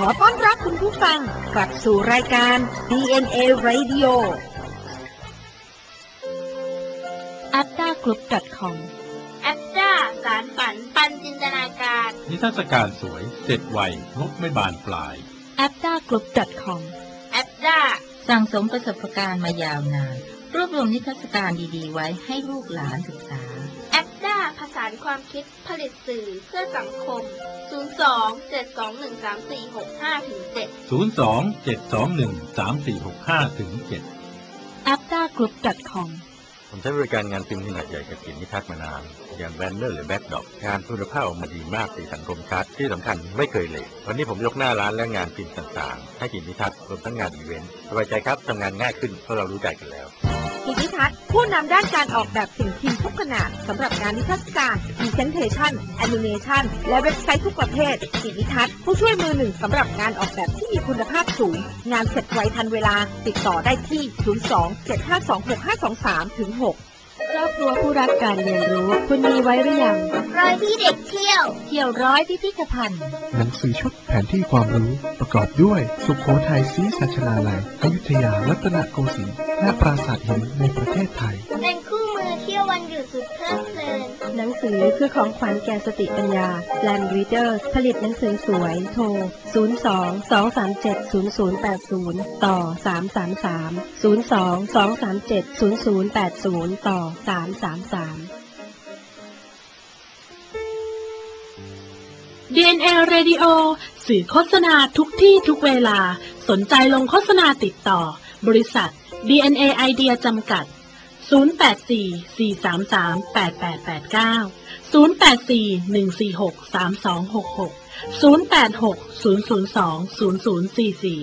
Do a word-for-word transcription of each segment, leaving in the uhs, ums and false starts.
อต้อนรับคุณผู้ฟังกลับสู่รายการ ดี เอ็น เอ Radio แอปด้ากรุ๊ป ดอท คอมแอปด้าสารฝันปันจินตนาการนิทรรศการสวยเสร็จไวงบไม่บานปลายแอปด้ากรุ๊ป ดอท คอมแอปด้าสั่งสมประสบการณ์มายาวนานรวบรวมนิทรรศการดีๆไว้ให้ลูกหลานศึกษาแอปด้าผสานความคิดผลิตสื่อเพื่อสังคมศูนย์ สอง เจ็ด สอง หนึ่ง สาม สี่ หก ห้า เจ็ดศูนย์ สอง เจ็ด สอง หนึ่ง สาม สี่ หก ห้า เจ็ดแอปด้ากรุ๊ป ดอท คอมผมใช้บริการงานพิมพ์ขนาดใหญ่กับเขียนนิทรรศมานานอย่างแบนเนอร์หรือแบ็คดรอปงานคุณภาพออกมาดีมากสีสันคมชัดที่สำคัญไม่เคยเหลววันนี้ผมยกหน้าร้านและงานพิมพ์ต่างๆให้กิจนิทรรศรวมทั้งงานอีเวนต์สบายใจครับทำงานง่ายขึ้นเพราะเรารู้ใจกันแล้วกิจนิทรรศผู้นำด้านการออกแบบสิ่งพิมพ์ทุกขนาดสำหรับงานนิทรรศการพรีเซนเทชันแอนิเมชันและเว็บไซต์ทุกประเภทกิจนิทรรศผู้ช่วยมือหนึ่งสำหรับงานออกแบบที่มีคุณภาพสูงงานเสร็จไวทันเวลาติดต่อได้ที่ศูนย์ สอง เจ็ด ห้า สอง หก ห้า สอง สาม ถึง หกครอบครัวผู้รักการเรียนรู้คุณมีไว้หรือยังร้อยที่เด็กเที่ยวเที่ยวร้อยพิพิธภัณฑ์หนังสือชุดแผนที่ความรู้ประกอบด้วยสุโขทัยศรีสัชนาลัยอยุธยารัตนโกสินทร์และปราสาทหินในประเทศไทยเป็นคู่มือเที่ยววันหยุดสุดเพลิดเพลินหนังสือคือของขวัญแก่สติปัญญา Land Reader ผลิตหนังสือสวยโทรศูนย์ สอง สอง สาม เจ็ด ศูนย์ ศูนย์ แปด ศูนย์ต่อสาม สาม สาม ศูนย์ สอง สอง สาม เจ็ด ศูนย์ ศูนย์ แปด ศูนย์ต่อสาม สาม สามดี เอ็น เอ Radio สื่อโฆษณาทุกที่ทุกเวลาสนใจลงโฆษณาติดต่อบริษัท ดี เอ็น เอ Idea จำกัดศูนย์ แปด สี่ สี่ สาม สาม แปด แปด แปด เก้า ศูนย์ แปด สี่ หนึ่ง สี่ หก สาม สอง หก หก ศูนย์ แปด หก ศูนย์ ศูนย์ สอง ศูนย์ ศูนย์ สี่ สี่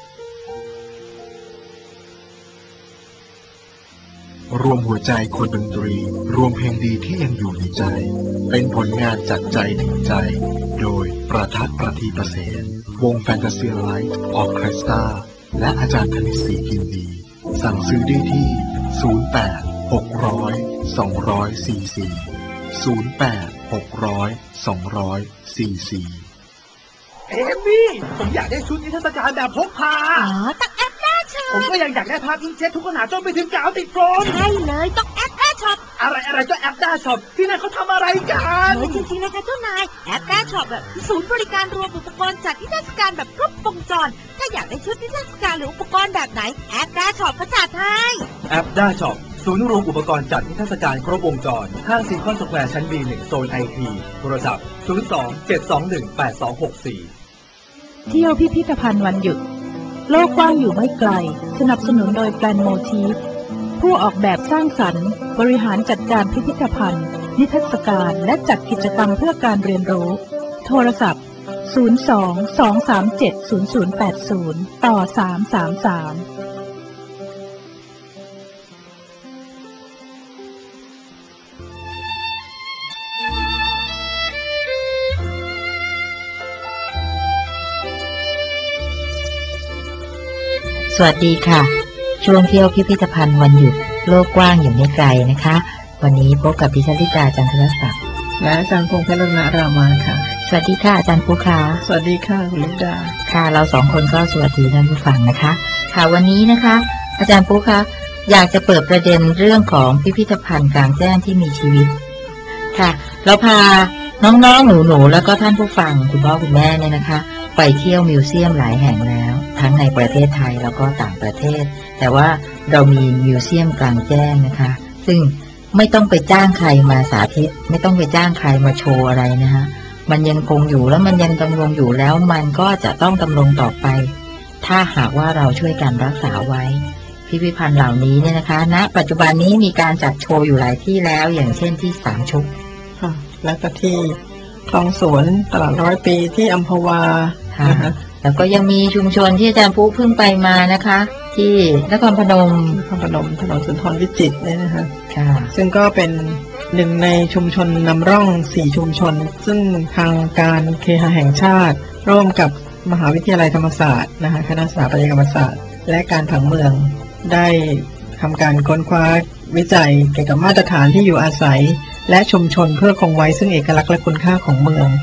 รวมหัวใจคนดนตรีรวมเพลงดีที่ยังอยู่ในใจเป็นผลงานจากใจถึงใจโดยประทัดประทีประเสนวงแฟนตาซีไลท์ออร์เคสตราและอาจารย์ธนิตศรีกินดีสั่งซื้อได้ที่ศูนย์ แปด หก ศูนย์ สอง สี่ สี่ ศูนย์ แปด หก ศูนย์ สอง สี่ สี่เอมี่ผมอยากได้ชุดนิทรรศการแบบพกพาอ๋อต้องแอปด้าช็อปผมก็ยังอยากได้ภาพอิงเจ็ตทุกขนาดจนไปถึงกาวติดโฟมใช่เลยต้องแอปด้าช็อปอะไรอะไรก็แอปด้าช็อปที่นั่นเขาทำอะไรกันโอ้จริงๆนะคะเจ้านายแอปด้าช็อปแบบศูนย์บริการรวมอุปกรณ์จัดนิทรรศการแบบครบวงจรถ้าอยากได้ชุดนิทรรศการหรืออุปกรณ์แบบไหนแอปด้าช็อปก็จัดให้แอปด้าช็อปศูนย์รวมอุปกรณ์จัดนิทรรศการครบวงจรห้างซีคอนสแควร์ชั้น บี หนึ่ง โซน ไอ ที โทรศัพท์ศูนย์ สอง เจ็ด สอง หนึ่ง แปด สอง หก สี่เที่ยวพิพิธภัณฑ์วันหยุดโลกกว้างอยู่ไม่ไกลสนับสนุนโดยแปลนโมทีฟผู้ออกแบบสร้างสรรค์บริหารจัดการพิพิธภัณฑ์นิทรรศการและจัดกิจกรรมเพื่อการเรียนรู้โทรศัพท์ศูนย์ สอง สอง สาม เจ็ด ศูนย์ ศูนย์ แปด ศูนย์ต่อสาม สาม สามสวัสดีค่ะช่วงเที่ยวพิพิธภัณฑ์วันหยุดโลกกว้างอยู่ไม่ไกลนะคะวันนี้พบกับดิฉันลิตาจันทรศักดิ์และอาจารย์พงษ์เพชรณรามาค่ะสวัสดีค่ะอาจารย์ปุ๊ค่ะสวัสดีค่ะคุณลิตาค่ะเราสองคนก็สวัสดีท่านผู้ฟังนะคะค่ะวันนี้นะคะอาจารย์ปุ๊ค่ะอยากจะเปิดประเด็นเรื่องของพิพิธภัณฑ์กลางแจ้งที่มีชีวิตค่ะเราพาน้องๆหนูๆแล้วก็ท่านผู้ฟังคุณพ่อคุณแม่เนี่ยนะคะไปเที่ยวมิวเซียมหลายแห่งแล้วทั้งในประเทศไทยแล้วก็ต่างประเทศแต่ว่าเรามีมิวเซียมกลางแจ้งนะคะซึ่งไม่ต้องไปจ้างใครมาสาธิตไม่ต้องไปจ้างใครมาโชว์อะไรนะคะมันยังคงอยู่แล้วมันยังดำรงอยู่แล้วมันก็จะต้องดำรงต่อไปถ้าหากว่าเราช่วยกันรักษาไว้พิพิธภัณฑ์เหล่านี้เนี่ยนะคะณปัจจุบันนี้มีการจัดโชว์อยู่หลายที่แล้วอย่างเช่นที่สามชุกค่ะและก็ที่คลองสวนตลาดร้อยปีที่อัมพวาค่ะแล้วก็ยังมีชุมชนที่อาจารย์ปุ๊เพิ่งไปมานะคะที่นครพนมนครพนมถนนสุนทรวิจิตรเนี่ยนะคะค่ะซึ่งก็เป็นหนึ่งในชุมชนนำร่องสี่ชุมชนซึ่งทางการเคหะแห่งชาติร่วมกับมหาวิทยาลัยธรรมศาสตร์นะคะคณะสถาปัตยกรรมศาสตร์และการผังเมืองได้ทำการค้นคว้าวิจัยเกี่ยวกับมาตรฐานที่อยู่อาศัยและชุมชนเพื่อคงไว้ซึ่งเอกลักษณ์และคุณค่าของเมือง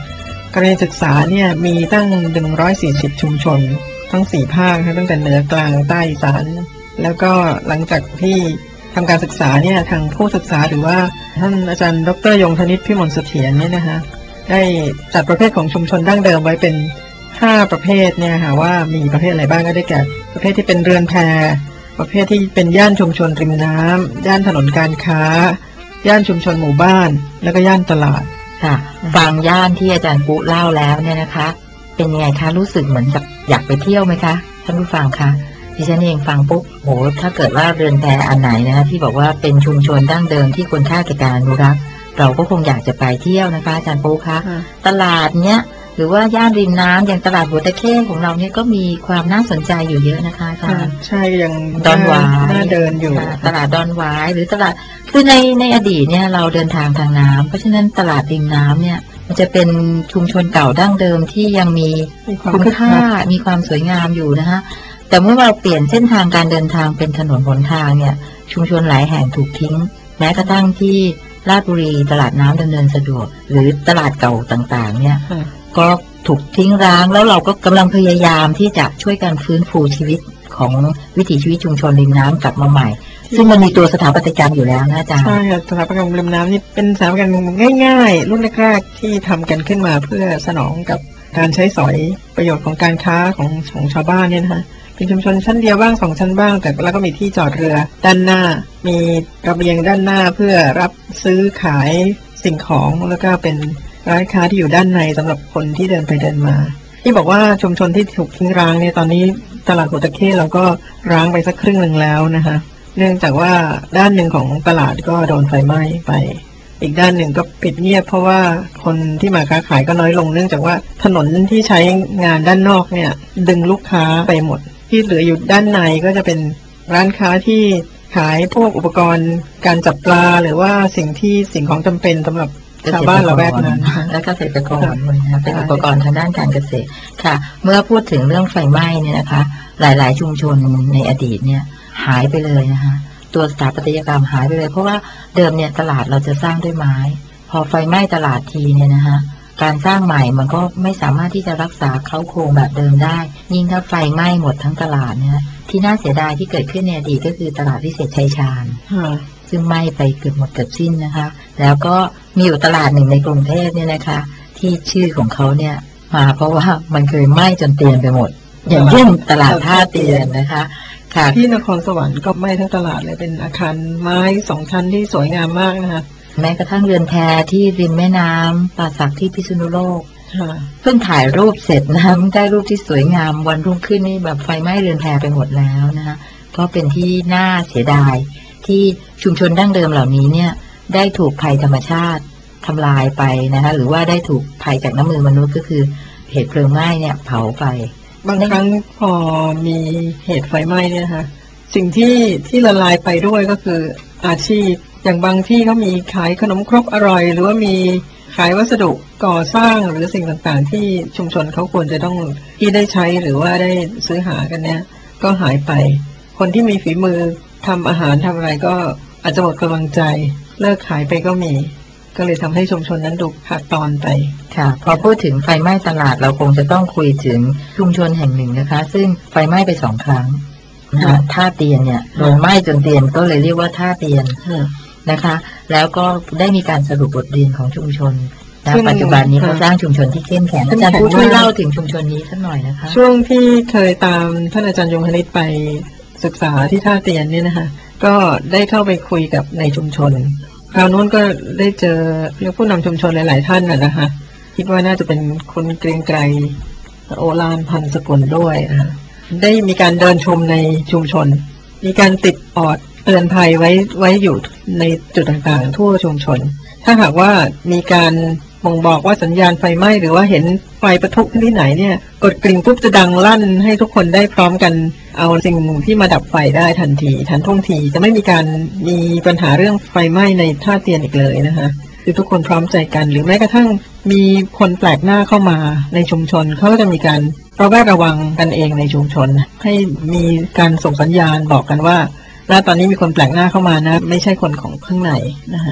กรณีศึกษาเนี่ยมีตั้งหนึ่งร้อยสี่สิบชุมชนทั้งสี่ภาคตั้งแต่เหนือกลางใต้อีสานแล้วก็หลังจากที่ทำการศึกษาเนี่ยทางผู้ศึกษาหรือว่าท่านอาจารย์ดร.ยงธนิตพิมลเสถียรเนี่ยนะคะได้จัดประเภทของชุมชนดั้งเดิมไว้เป็นห้าประเภทเนี่ยค่ะว่ามีประเภทอะไรบ้างก็ได้แก่ประเภทที่เป็นเรือนแพประเภทที่เป็นย่านชุมชนริมน้ำย่านถนนการค้าย่านชุมชนหมู่บ้านแล้วก็ย่านตลาดค่ะฟังย่านที่อาจารย์ปุ๊เล่าแล้วเนี่ยนะคะเป็นยังไงคะรู้สึกเหมือนกับอยากไปเที่ยวไหมคะท่านผู้ฟังคะดิฉันเองฟังปุ๊บโหถ้าเกิดว่าเรือนแพอันไหนนะคะที่บอกว่าเป็นชุมชนดั้งเดิมที่ควรค่าแก่การอนุรักษ์เราก็คงอยากจะไปเที่ยวนะคะอาจารย์ปุ๊คะตลาดเนี้ยหรือว่าย่านริมน้ำอย่างตลาดหัวตะเข้ของเราเนี่ยก็มีความน่าสนใจอยู่เยอะนะคะอาจารย์ใช่ยังดอนหวายน่าเดินอยู่ตลาดดอนหวายหรือตลาดคือในในอดีตเนี่ยเราเดินทางทางน้ำเพราะฉะนั้นตลาดริมน้ำเนี่ยมันจะเป็นชุมชนเก่าดั้งเดิมที่ยังมีคุณค่ามีความสวยงามอยู่นะคะแต่เมื่อเราเปลี่ยนเส้นทางการเดินทางเป็นถนนหนทางเนี่ยชุมชนหลายแห่งถูกทิ้งแม้กระทั่งที่ราชบุรีตลาดน้ำดำเนินสะดวกหรือตลาดเก่าต่างๆเนี่ยก็ถูกทิ้งร้างแล้วเราก็กำลังพยายามที่จะช่วยกันฟื้นฟูชีวิตของวิถีชีวิตชุมชนริมน้ำกลับมาใหม่ซึ่งมันมีตัวสถาปัตยกรรมอยู่แล้วนะอาจารย์ใช่ค่ะสถาปัตยกรรมริมน้ำนี่เป็นสถาปัตยกรรมง่ายๆรุ่นแรกๆที่ทำกันขึ้นมาเพื่อสนองกับการใช้สอยประโยชน์ของการค้าของของชาวบ้านเนี่ยนะคะเป็นชุมชนชั้นเดียวบ้างสองชั้นบ้างแต่แล้วก็มีที่จอดเรือด้านหน้ามีระเบียงด้านหน้าเพื่อรับซื้อขายสิ่งของแล้วก็เป็นร้านค้าที่อยู่ด้านในสำหรับคนที่เดินไปเดินมาที่บอกว่าชุมชนที่ถูกทิ้งร้างเนี่ยตอนนี้ตลาดหัวตะเข้เราก็ร้างไปสักครึ่งหนึ่งแล้วนะคะเนื่องจากว่าด้านหนึ่งของตลาดก็โดนไฟไหม้ไปอีกด้านหนึ่งก็ปิดเงียบเพราะว่าคนที่มาค้าขายก็น้อยลงเนื่องจากว่าถนนที่ใช้งานด้านนอกเนี่ยดึงลูกค้าไปหมดที่เหลืออยู่ด้านในก็จะเป็นร้านค้าที่ขายพวกอุปกรณ์การจับปลาหรือว่าสิ่งที่สิ่งของจำเป็นสำหรับชาวบ้านละแวกนั้นและเกษตรกรนะคะเป็นอุปกรณ์ทางด้านการเกษตรค่ะเมื่อพูดถึงเรื่องไฟไหม้เนี่ยนะคะหลายๆชุมชนในอดีตเนี่ยหายไปเลยนะคะตัวสถาปัตยกรรมหายไปเลยเพราะว่าเดิมเนี่ยตลาดเราจะสร้างด้วยไม้พอไฟไหม้ตลาดทีเนี่ยนะคะการสร้างใหม่มันก็ไม่สามารถที่จะรักษาเค้าโครงแบบเดิมได้ยิ่งถ้าไฟไหม้หมดทั้งตลาดเนี่ยที่น่าเสียดายที่เกิดขึ้นในอดีตก็คือตลาดวิเศษชัยชาญซึ่งไหม้ไปเกือบหมดเกือบสิ้นนะคะแล้วก็มีอยู่ตลาดหนึ่งในกรุงเทพเนี่ยนะคะที่ชื่อของเขาเนี่ยมาเพราะว่ามันเคยไหม้จนเตียนไปหมดอย่างเช่นตลาดท่าเตียนนะคะค่ะที่นครสวรรค์ก็ไหม้ทั้งตลาดเลยเป็นอาคารไม้สองชั้นที่สวยงามมากนะคะแม้กระทั่งเรือนแพที่ริมแม่น้ำป่าสักที่พิษณุโลกเพิ่งถ่ายรูปเสร็จนะคะได้รูปที่สวยงามวันรุ่งขึ้นนี่แบบไฟไหม้เรือนแพไปหมดแล้วนะคะก็เป็นที่น่าเสียดายที่ชุมชนดั้งเดิมเหล่านี้เนี่ยได้ถูกภัยธรรมชาติทำลายไปนะคะหรือว่าได้ถูกภัยจากน้ำมือมนุษย์ก็คือเหตุเพลิงไหม้เนี่ยเผาไปบางครั้งพอมีเหตุไฟไหม้เนี่ยค่ะสิ่งที่ที่ละลายไปด้วยก็คืออาชีพอย่างบางที่เขามีขายขนมครกอร่อยหรือว่ามีขายวัสดุก่อสร้างหรือสิ่งต่างๆที่ชุมชนเขาควรจะต้องที่ได้ใช้หรือว่าได้ซื้อหากันเนี่ยก็หายไปคนที่มีฝีมือทำอาหารทำอะไรก็อาจจะหมดกำลังใจเลิกขายไปก็มีก็เลยทำให้ชุมชนนั้นดูขาดตอนไปค่ะพอพูดถึงไฟไหม้ตลาดเราคงจะต้องคุยถึงชุมชนแห่งหนึ่งนะคะซึ่งไฟไหม้ไปสองครั้งนะคะท่าเตียนเนี่ยโดนไหม้จนเตียนก็เลยเรียกว่าท่าเตียนนะคะแล้วก็ได้มีการสรุปบทเรียนของชุมชนณปัจจุบันนี้เขาสร้างชุมชนที่เข้มแข็งอาจารย์ผู้ช่วยเล่าถึงชุมชนนี้สักหน่อยนะคะช่วงที่เคยตามท่านอาจารย์ยงคณิตไปศึกษาที่ท่าเตียนเนี่ยนะคะก็ได้เข้าไปคุยกับในชุมชนคราวนู้นก็ได้เจอผู้นำชุมชนหลายๆท่านน่ะนะคะคิดว่าน่าจะเป็นคุณเกรียงไกรโอฬารพันธ์สกุลด้วยนะคะได้มีการเดินชมในชุมชนมีการติดบอร์ดเตือนภัยไว้ไว้อยู่ในจุดต่างๆทั่วชุมชนถ้าหากว่ามีการบ่งบอกว่าสัญญาณไฟไหม้หรือว่าเห็นไฟปะทุที่ไหนเนี่ยกดกริ่งปุ๊บจะดังลั่นให้ทุกคนได้พร้อมกันเอาสิ่งที่มาดับไฟได้ทันทีทันท่วงทีจะไม่มีการมีปัญหาเรื่องไฟไหม้ในท่าเตียนอีกเลยนะคะคือทุกคนพร้อมใจกันหรือแม้กระทั่งมีคนแปลกหน้าเข้ามาในชุมชนเขาก็จะมีการระแวดระวังกันเองในชุมชนให้มีการส่งสัญญาณบอกกันว่าแล้วตอนนี้มีคนแปลกหน้าเข้ามานะไม่ใช่คนของข้างในนะคะ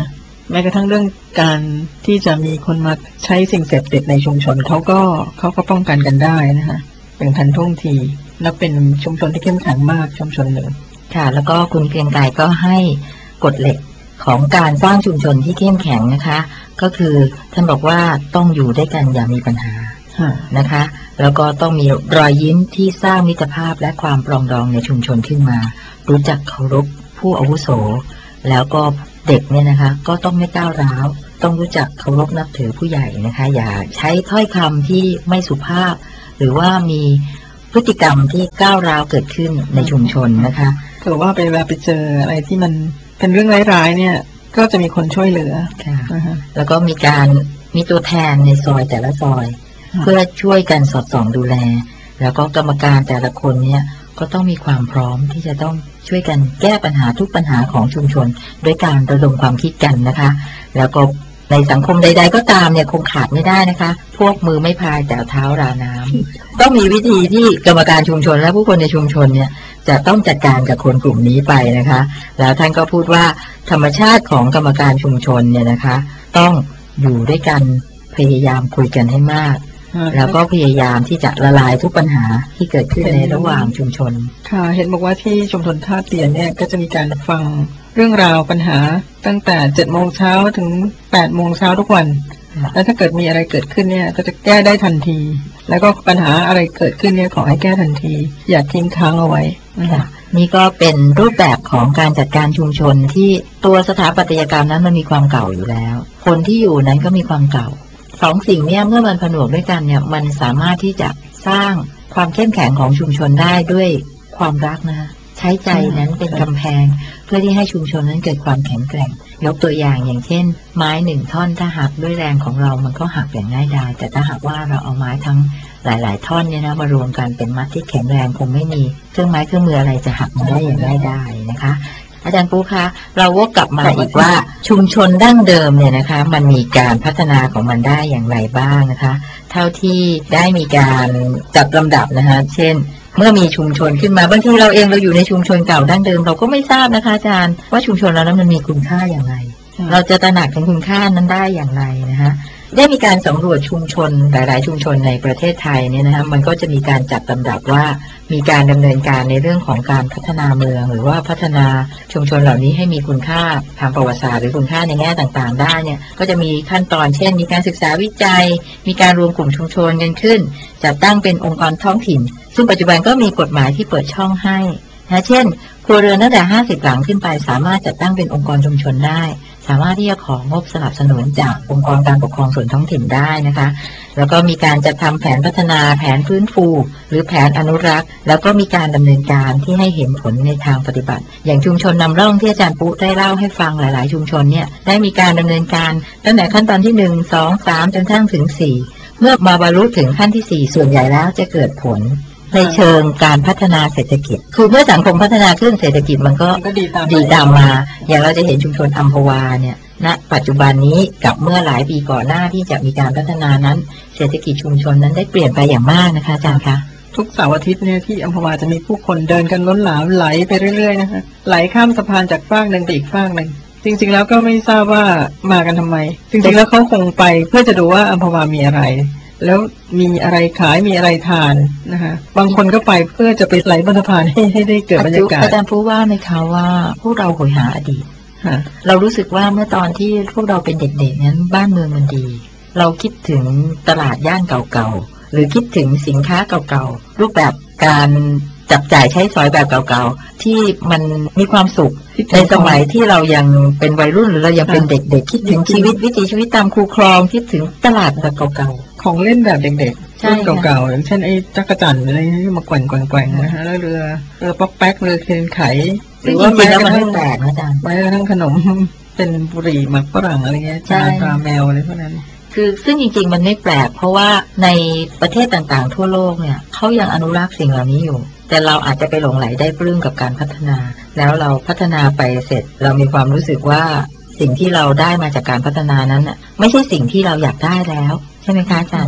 แม้กระทั่งเรื่องการที่จะมีคนมาใช้สิ่งเสพติดในชุมชนเขาก็เขาก็ป้องกันกันได้นะคะเป็นทันท่วงทีและเป็นชุมชนที่เข้มแข็งมากชุมชนหนึ่งค่ะแล้วก็คุณเกรียงไกรก็ให้กฎเหล็กของการสร้างชุมชนที่เข้มแข็งนะคะก็คือท่านบอกว่าต้องอยู่ด้วยกันอย่ามีปัญหานะคะแล้วก็ต้องมีรอยยิ้มที่สร้างมิตรภาพและความปรองดองในชุมชนขึ้นมารู้จักเคารพผู้อาวุโสแล้วก็เด็กเนี่ยนะคะก็ต้องไม่ก้าวร้าวต้องรู้จักเคารพนับถือผู้ใหญ่นะคะอย่าใช้ถ้อยคำที่ไม่สุภาพหรือว่ามีพฤติกรรมที่ก้าวร้าวเกิดขึ้นในชุมชนนะคะถือว่าเวลาไปเจออะไรที่มันเป็นเรื่องร้ายๆเนี่ยก็จะมีคนช่วยเหลือค่ะแล้วก็มีการมีตัวแทนในซอยแต่ละซอยเพื่อช่วยกันสอดส่องดูแลแล้วก็กรรมการแต่ละคนเนี่ยก็ต้องมีความพร้อมที่จะต้องช่วยกันแก้ปัญหาทุกปัญหาของชุมชนด้วยการระดมความคิดกันนะคะแล้วก็ในสังคมใดๆก็ตามเนี่ยคงขาดไม่ได้นะคะพวกมือไม่พายแต่เท้าราน้ำต้องมีวิธีที่กรรมการชุมชนและผู้คนในชุมชนเนี่ยจะต้องจัดการกับคนกลุ่มนี้ไปนะคะแล้วท่านก็พูดว่าธรรมชาติของกรรมการชุมชนเนี่ยนะคะต้องอยู่ด้วยกันพยายามคุยกันให้มากแล้วก็พยายามที่จะละลายทุกปัญหาที่เกิดขึ้นในระหว่างชุมชนค่ะเห็นบอกว่าที่ชุมชนท่าเตียนเนี่ยก็จะมีการฟังเรื่องราวปัญหาตั้งแต่เจ็ดโมงเช้าถึงแปดโมงเช้าทุกวันแล้วถ้าเกิดมีอะไรเกิดขึ้นเนี่ยก็จะแก้ได้ทันทีแล้วก็ปัญหาอะไรเกิดขึ้นเนี่ยขอให้แก้ทันทีอย่าทิ้งค้างเอาไว้ค่ะนี่ก็เป็นรูปแบบของการจัดการชุมชนที่ตัวสถาปัตยกรรมนั้นมันมีความเก่าอยู่แล้วคนที่อยู่นั้นก็มีความเก่าสองสิ่งนี้เมื่อมันผนวกด้วยกันเนี่ยมันสามารถที่จะสร้างความเข้มแข็งของชุมชนได้ด้วยความรักนะคะใช้ใจนั้นเป็นกำแพงเพื่อที่ให้ชุมชนนั้นเกิดความแข็งแกร่งยกตัวอย่างอย่างเช่นไม้หนึ่งท่อนถ้าหักด้วยแรงของเรามันก็หักอย่างง่ายดายแต่ถ้าหากว่าเราเอาไม้ทั้งหลายๆท่อนเนี่ยนะมารวมกันเป็นมัดที่แข็งแรงคงไม่มีเครื่องไม้เครื่องมืออะไรจะหักมาได้อย่างง่ายดายนะคะอาจารย์ปูคะเราวกกลับมาอีกว่าชุมชนดั้งเดิมเนี่ยนะคะมันมีการพัฒนาของมันได้อย่างไรบ้างนะคะเท่าที่ได้มีการจัดลำดับนะคะเช่นเมื่อมีชุมชนขึ้นมาบางทีเราเองเราอยู่ในชุมชนเก่าดั้งเดิมเราก็ไม่ทราบนะคะอาจารย์ว่าชุมชนเรานั้นมันมีคุณค่าอย่างไรเราจะตระหนักถึงคุณค่านั้นได้อย่างไรนะคะได้มีการสำรวจชุมชนหลายๆชุมชนในประเทศไทยเนี่ยนะคะมันก็จะมีการจัดลำดับว่ามีการดำเนินการในเรื่องของการพัฒนาเมืองหรือว่าพัฒนาชุมชนเหล่านี้ให้มีคุณค่าทางประวัติศาสตร์หรือคุณค่าในแง่ต่างๆได้เนี่ยก็จะมีขั้นตอนเช่นมีการศึกษาวิจัยมีการรวมกลุ่มชุมชนกันขึ้นจัดตั้งเป็นองค์กรท้องถิ่นซึ่งปัจจุบันก็มีกฎหมายที่เปิดช่องให้นะเช่นครัวเรือนตั้งแต่ห้าสิบหลังขึ้นไปสามารถจัดตั้งเป็นองค์กรชุมชนได้สามารถที่จะของงบสนับสนุนจากองค์กรการปกครองส่วนท้องถิ่นได้นะคะแล้วก็มีการจัดทำแผนพัฒนาแผนฟื้นฟูหรือแผนอนุรักษ์แล้วก็มีการดำเนินการที่ให้เห็นผลในทางปฏิบัติอย่างชุมชนนำร่องที่อาจารย์ปุ๊ได้เล่าให้ฟังหลายๆชุมชนเนี่ยได้มีการดำเนินการตั้งแต่ขั้นตอนที่หนึ่ง สอง สามจนกระทั่งถึงสี่เมื่อมาบรรลุถึงขั้นที่สี่ส่วนใหญ่แล้วจะเกิดผลในเชิงการพัฒนาเศรษฐกิจคือเมื่อสังคมพัฒนาขึ้นเศรษฐกิจมันก็ดีตามมาอย่างเราจะเห็นชุมชนอัมพวาเนี่ยณปัจจุบันนี้กับเมื่อหลายปีก่อนหน้าที่จะมีการพัฒนานั้นเศรษฐกิจชุมชนนั้นได้เปลี่ยนไปอย่างมากนะคะอาจารย์คะทุกเสาร์อาทิตย์เนี่ยที่อัมพวาจะมีผู้คนเดินกันล้นหลามไหลไปเรื่อยๆนะคะไหลข้ามสะพานจากฟากหนึ่งไปอีกฟากหนึ่งจริงๆแล้วก็ไม่ทราบว่ามากันทำไมจริงๆแล้วเขาคงไปเพื่อจะดูว่าอัมพวามีอะไรแล้วมีอะไรขายมีอะไรทานนะคะบางคนก็ไปเพื่อจะไปไหลบนสะพานให้ให้ได้เกิดบรรยากาศอาจารย์พูดว่าไหมคะว่าพวกเราโหยหาอดีตเรารู้สึกว่าเมื่อตอนที่พวกเราเป็นเด็กๆนั้นบ้านเมืองมันดีเราคิดถึงตลาดย่านเก่าๆหรือคิดถึงสินค้าเก่าๆรูปแบบการจับจ่ายใช้สอยแบบเก่าๆที่มันมีความสุขในสมัยที่เรายังเป็นวัยรุ่นหรือเรายังเป็นเด็กๆคิดถึงชีวิตวิถีชีวิตตามคูคลองคิดถึงตลาดแบบเก่าๆของเล่นแบบเด็กๆรุ่นเก่าๆอย่างเช่นไอ้จักรจั่นอะไรที่มาแกว่งๆนะคะแล้วเรือเรือป๊อกแป๊กเรือเคนไขหรือว่าแม้กระทั่งแตกอาจารย์แม้กระทั่งขนมเป็นบุหรี่หมักฝรั่งอะไรเงี้ยจานปลาแมวอะไรพวกนั้นคือซึ่งจริงๆมันไม่แปลกเพราะว่าในประเทศต่างๆทั่วโลกเนี่ยเขายังอนุรักษ์สิ่งเหล่านี้อยู่แต่เราอาจจะไปหลงไหลได้ปลื้มกับการพัฒนาแล้วเราพัฒนาไปเสร็จเรามีความรู้สึกว่าสิ่งที่เราได้มาจากการพัฒนานั้นน่ะไม่ใช่สิ่งที่เราอยากได้แล้วใช่ไหมคะอาจารย์คะ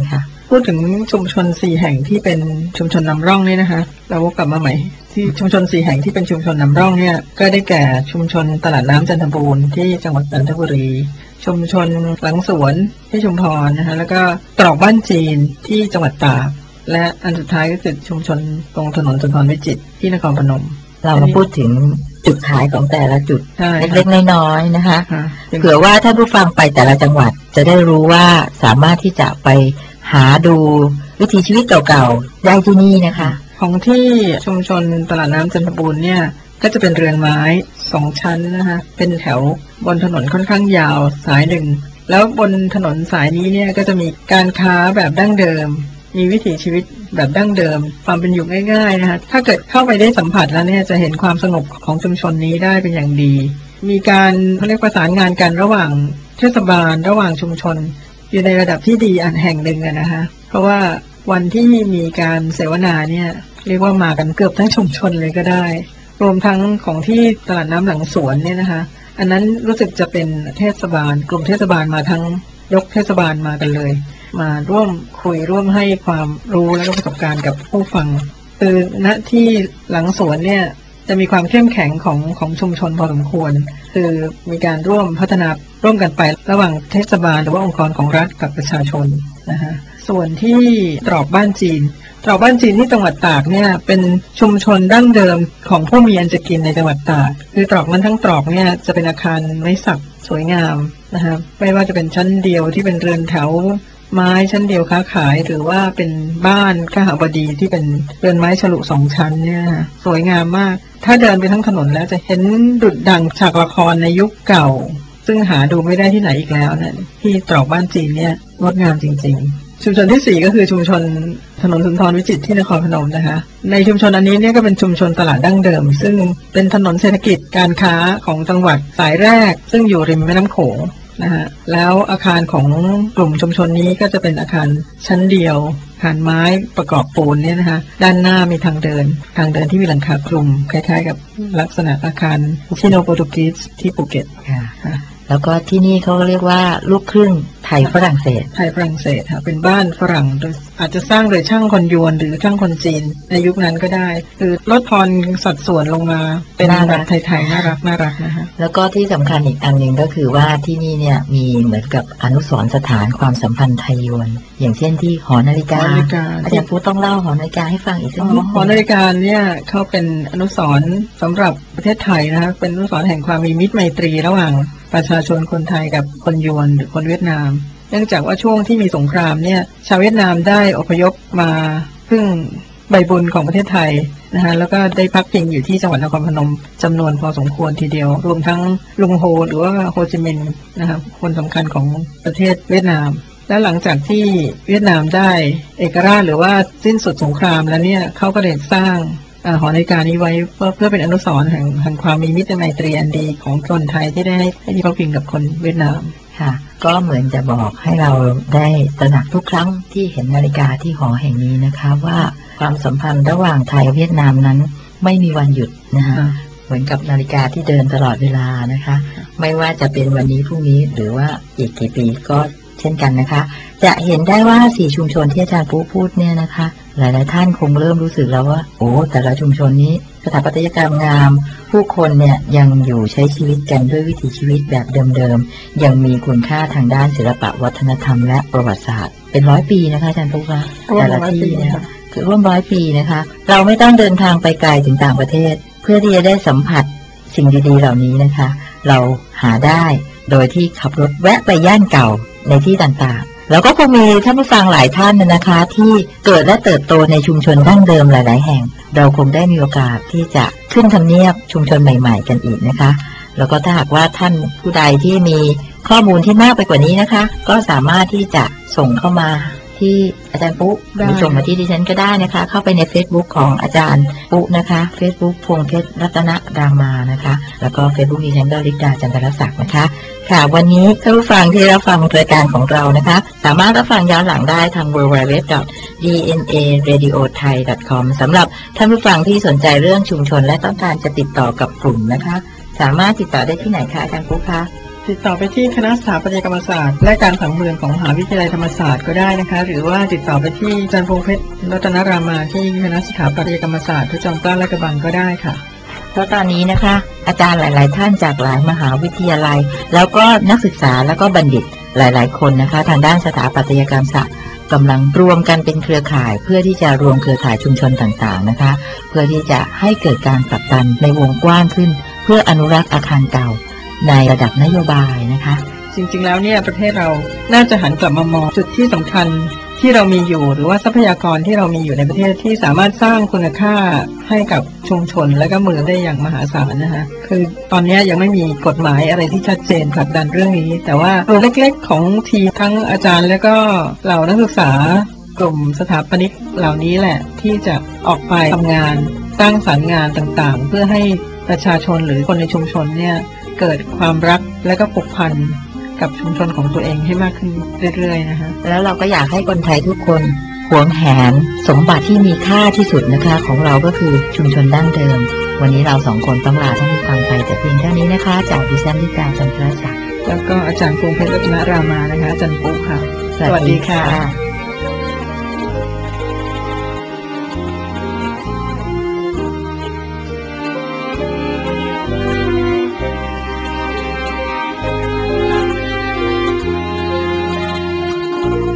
พูดถึงชุมชนสี่แห่งที่เป็นชุมชนนำร่องนี่นะคะเรากลับมาใหม่ที่ชุมชนสี่แห่งที่เป็นชุมชนนำร่องเนี่ยก็ได้แก่ชุมชนตลาดน้ำจันทบูรณ์ที่จังหวัดจันทบุรีชุมชนหลังสวนที่ชุมพรนะคะแล้วก็ตรอกบ้านจีนที่จังหวัดตากและอันสุดท้ายก็คือชุมชนตรงถนนสุนทรวิจิตรที่นครพนมเรามาพูดถึงจุดขายของแต่ละจุดเล็กๆน้อยๆนะคะเผื่อว่าท่านผู้ฟังไปแต่ละจังหวัดจะได้รู้ว่าสามารถที่จะไปหาดูวิถีชีวิตเก่าๆได้ที่นี่นะคะของที่ชุมชนตลาดน้ำจันทบูรณ์เนี่ยก็จะเป็นเรือนไม้สองชั้นนะคะเป็นแถวบนถนนค่อนข้างยาวสายหนึ่งแล้วบนถนนสายนี้เนี่ยก็จะมีการค้าแบบดั้งเดิมมีวิถีชีวิตแบบดั้งเดิมความเป็นอยู่ง่ายๆนะคะถ้าเกิดเข้าไปได้สัมผัสแล้วเนี่ยจะเห็นความสงบของชุมชนนี้ได้เป็นอย่างดีมีการเขาเรียกประสานงานกันระหว่างเทศบาลระหว่างชุมชนอยู่ในระดับที่ดีอันแห่งหนึ่งนะคะเพราะว่าวันที่มีการเสวนาเนี่ยเรียกว่ามากันเกือบทั้งชุมชนเลยก็ได้รวมทั้งของที่ตลาดน้ำหลังสวนเนี่ยนะคะอันนั้นรู้สึกจะเป็นเทศบาลกลุ่มเทศบาลมาทั้งยกเทศบาลมากันเลยมาร่วมคุยร่วมให้ความรู้และประสบการณ์กับผู้ฟังคือณที่หลังสวนเนี่ยจะมีความเข้มแข็งของของชุมชนพอสมควรคือมีการร่วมพัฒนาร่วมกันไประหว่างเทศบาลหรือว่าองค์กรของรัฐกับประชาชนนะคะส่วนที่ตรอกบ้านจีนตรอกบ้านจีนที่จังหวัดตากเนี่ยเป็นชุมชนดั้งเดิมของผู้มีอันจะกินในจังหวัดตากคือตรอกนั้นทั้งตรอกเนี่ยจะเป็นอาคารไม้สักสวยงามนะคะไม่ว่าจะเป็นชั้นเดียวที่เป็นเรือนแถวไม้ชั้นเดียวค้าขายหรือว่าเป็นบ้านข้าบดีที่เป็นเรือนไม้ฉลุสองชั้นเนี่ยสวยงามมากถ้าเดินไปทั้งถนนแล้วจะเห็นดุจดั่งฉากละครในยุคเก่าซึ่งหาดูไม่ได้ที่ไหนอีกแล้วเนี่ยที่ตรอกบ้านจีนเนี่ยงดงามจริงๆชุมชนที่สี่ก็คือชุมชนถนนสุนทรวิจิตรที่นครพนมนะคะในชุมชนอันนี้เนี่ยก็เป็นชุมชนตลาดดั้งเดิมซึ่งเป็นถนนเศรษฐกิจการค้าของจังหวัดสายแรกซึ่งอยู่ริมแม่น้ำโขงนะฮะแล้วอาคารของกลุ่มชุมชนนี้ก็จะเป็นอาคารชั้นเดียวอาคารไม้ประกอบปูนเนี่ยนะคะด้านหน้ามีทางเดินทางเดินที่มีหลังคาคลุมคล้ายๆกับลักษณะอาคารชิโนโปรตุกีสที่ภูเก็ตค่ะแล้วก็ที่นี่เขาเรียกว่าลูกครึ่งไทยฝรั่งเศสไทยฝรั่งเศสค่ะเป็นบ้านฝรั่งโดยอาจจะสร้างโดยช่างคนยวนหรือช่างคนจีนในยุคนั้นก็ได้คือลดทอนสัดส่วนลงมาเป็นแบบไทยๆน่ารักน่ารักนะคะแล้วก็ที่สำคัญอีกอันหนึ่งก็คือว่าที่นี่เนี่ยมีเหมือนกับอนุสรณ์สถานความสัมพันธ์ไทยยวนอย่างเช่นที่หอนาฬิกาอาจารย์พูดต้องเล่าหอนาฬิกาให้ฟังอีกสักนิดหอนาฬิกาเนี่ยเขาเป็นอนุสรณ์สำหรับประเทศไทยนะคะเป็นอนุสรณ์แห่งความมีมิตรไมตรีระหว่างประชาชนคนไทยกับคนยวนหรือคนเวียดนามเนื่องจากว่าช่วงที่มีสงครามเนี่ยชาวเวียดนามได้อพยพมาพึ่งใบบุญของประเทศไทยนะฮะแล้วก็ได้พักพิงอยู่ที่จังหวัดนครพนมจำนวนพอสมควรทีเดียวรวมทั้งลุงโฮหรือว่าโฮจิมินห์นะครับคนสำคัญของประเทศเวียดนามและหลังจากที่เวียดนามได้เอกราชหรือว่าสิ้นสุดสงครามแล้วเนี่ยเขาก็ได้สร้างหอนาฬิกานี้ไว้เพื่อเพื่อเป็นอนุสรณ์แห่งแห่งความมีมิตรไมตรีอันดีของคนไทยที่ได้ให้ที่พักพิงกับคนเวียดนามค่ะก็เหมือนจะบอกให้เราได้ตระหนักทุกครั้งที่เห็นนาฬิกาที่หอแห่งนี้นะคะว่าความสัมพันธ์ระหว่างไทยเวียดนามนั้นไม่มีวันหยุดนะคะเหมือนกับนาฬิกาที่เดินตลอดเวลานะคะไม่ว่าจะเป็นวันนี้พรุ่งนี้หรือว่าอีกกี่ปีก็เช่นกันนะคะจะเห็นได้ว่าสี่ชุมชนที่อาจารย์ปุ๊พูดเนี่ยนะคะหลายๆท่านคงเริ่มรู้สึกแล้วว่าโอ้แต่ละชุมชนนี้สถาปัตยกรรมงามผู้คนเนี่ยยังอยู่ใช้ชีวิตกันด้วยวิถีชีวิตแบบเดิมๆยังมีคุณค่าทางด้านศิลปะวัฒนธรรมและประวัติศาสตร์เป็นร้อยปีนะคะอาจารย์ปุ๊คะแต่ละที่เนี่ยคือร่วมร้อยปีนะคะเราไม่ต้องเดินทางไปไกลถึงต่างประเทศเพื่อที่จะได้สัมผัสสิ่งดีๆเหล่านี้นะคะเราหาได้โดยที่ขับรถแวะไปย่านเก่าในที่ต่างๆแล้วก็คงมีท่านผู้ฟังหลายท่านนะคะที่เกิดและเติบโตในชุมชนดั้งเดิมหลายๆแห่งเราคงได้มีโอกาสที่จะขึ้นทำเนียบชุมชนใหม่ๆกันอีกนะคะแล้วก็ถ้าหากว่าท่านผู้ใดที่มีข้อมูลที่มากไปกว่านี้นะคะก็สามารถที่จะส่งเข้ามาที่อาจารย์ปุ๊หรือส่งมาที่ดิฉันก็ได้นะคะเข้าไปใน Facebook ของอาจารย์ปุ๊นะคะ Facebook พวงเพชรรัตนรามานะคะแล้วก็ Facebook ดิฉันก็ลิดาจันทรศักดิ์นะคะค่ะวันนี้ท่านผู้ฟังที่รับฟังรายการของเรานะคะสามารถรับฟังย้อนหลังได้ทาง ดับเบิลยู ดับเบิลยู ดับเบิลยู ดอท ดี เอ็น เอ เรดิโอ ไทย ดอท คอม สำหรับท่านผู้ฟังที่สนใจเรื่องชุมชนและต้องการจะติดต่อกับกลุ่มนะคะสามารถติดต่อได้ที่ไหนคะอาจารย์ปุ๊คะติดต่อไปที่คณะสถาปัตยกรรมศาสตร์และการผังเมืองของมหาวิทยาลัยธรรมศาสตร์ก็ได้นะคะหรือว่าติดต่อไปที่อาจารย์พงษ์เพชรรัตนรามาที่คณะสถาปัตยกรรมศาสตร์พระจอมเกล้าลาดกระบังก็ได้ค่ะเพราะตอนนี้นะคะอาจารย์หลายๆท่านจากหลายมหาวิทยาลัยแล้วก็นักศึกษาแล้วก็บัณฑิตหลายๆคนนะคะทางด้านสถาปัตยกรรมศาสตร์กำลังรวมกันเป็นเครือข่ายเพื่อที่จะรวมเครือข่ายชุมชนต่างๆนะคะเพื่อที่จะให้เกิดการผลักดันในวงกว้างขึ้นเพื่ออนุรักษ์อาคารเก่าในระดับนโยบายนะคะจริงๆแล้วเนี่ยประเทศเราน่าจะหันกลับมามองจุดที่สำคัญที่เรามีอยู่หรือว่าทรัพยากรที่เรามีอยู่ในประเทศที่สามารถสร้างคุณค่าให้กับชุมชนและก็เมืองได้อย่างมหาศาลนะคะคือตอนนี้ยังไม่มีกฎหมายอะไรที่ชัดเจนผลักดันเรื่องนี้แต่ว่าตัวเล็กๆของทีมทั้งอาจารย์และก็เหล่านักศึกษากลุ่มสถาปนิกเหล่านี้แหละที่จะออกไปทำงานสร้างสรรค์งานต่างๆเพื่อให้ประชาชนหรือคนในชุมชนเนี่ยเกิดความรักและก็ผูกพันกับชุมชนของตัวเองให้มากขึ้นเรื่อยๆนะคะแล้วเราก็อยากให้คนไทยทุกคนหวงแหนสมบัติที่มีค่าที่สุดนะคะของเราก็คือชุมชนดั้งเดิมวันนี้เราสองคนต้องลาท่านผู้ฟังไปแต่เพียงเท่านี้นะคะจากดิฉันลิตาจันทรศักดิ์แล้วก็อาจารย์พงษ์เพชรรัตนรามานะคะอาจารย์ปุ๊ค่ะสวัสดีค่ะ 「